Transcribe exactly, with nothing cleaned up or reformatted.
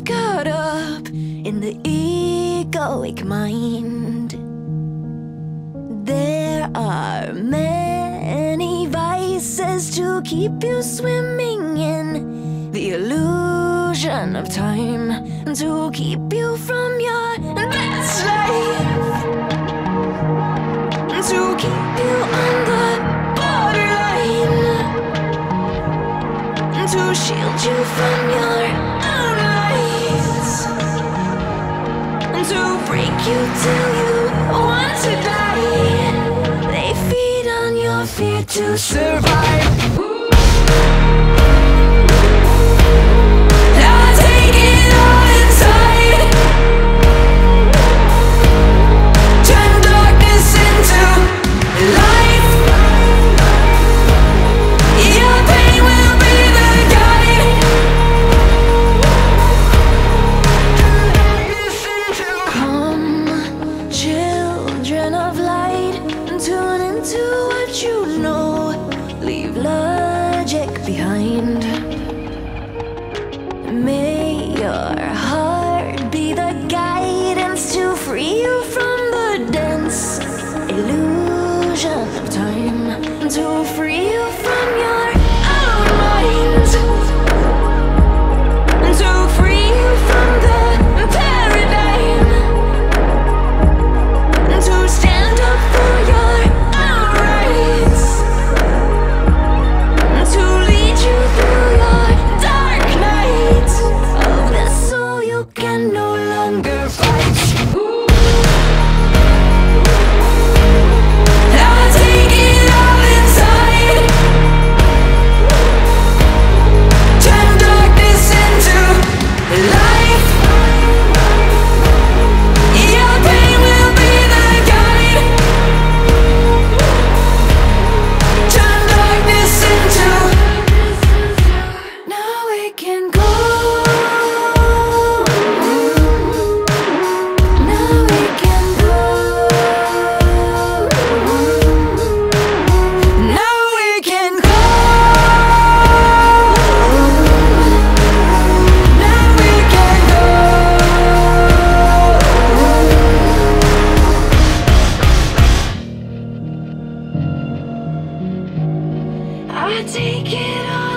get caught up in the egoic mind. There are many vices to keep you swimming in the illusion of time, to keep you from your best life, to keep you on the borderline, to shield you from your own lies, to break you till you want to die. They feed on your fear to survive. Now take it all inside. Turn darkness into light. Your pain will be the guide. Come, children of light, tune into what you know. Leave logic behind. May your heart be the guidance to free you from the dense illusion of time, to free you from your own mind, to free you from the paradigm, to stand up for your own rights, to lead you through your dark night of the soul you can no longer fight. Now take it all inside. Turn darkness into light. Your pain will be the guide. Turn darkness into. Now we can go. Now we can go. Now we can go. Now we can go. I take it all.